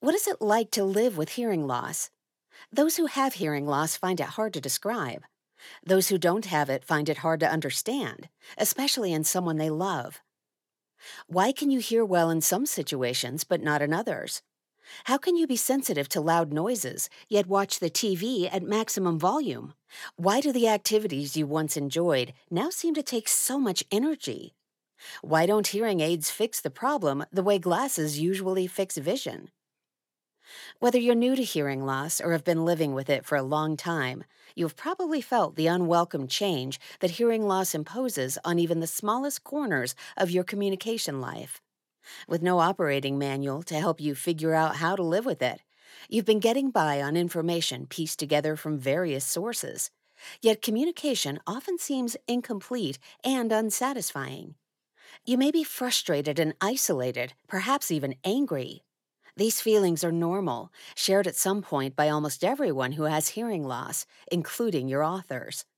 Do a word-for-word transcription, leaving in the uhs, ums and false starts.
What is it like to live with hearing loss? Those who have hearing loss find it hard to describe. Those who don't have it find it hard to understand, especially in someone they love. Why can you hear well in some situations but not in others? How can you be sensitive to loud noises, yet watch the T V at maximum volume? Why do the activities you once enjoyed now seem to take so much energy? Why don't hearing aids fix the problem the way glasses usually fix vision? Whether you're new to hearing loss or have been living with it for a long time, you've probably felt the unwelcome change that hearing loss imposes on even the smallest corners of your communication life. With no operating manual to help you figure out how to live with it, you've been getting by on information pieced together from various sources. Yet communication often seems incomplete and unsatisfying. You may be frustrated and isolated, perhaps even angry. These feelings are normal, shared at some point by almost everyone who has hearing loss, including your authors.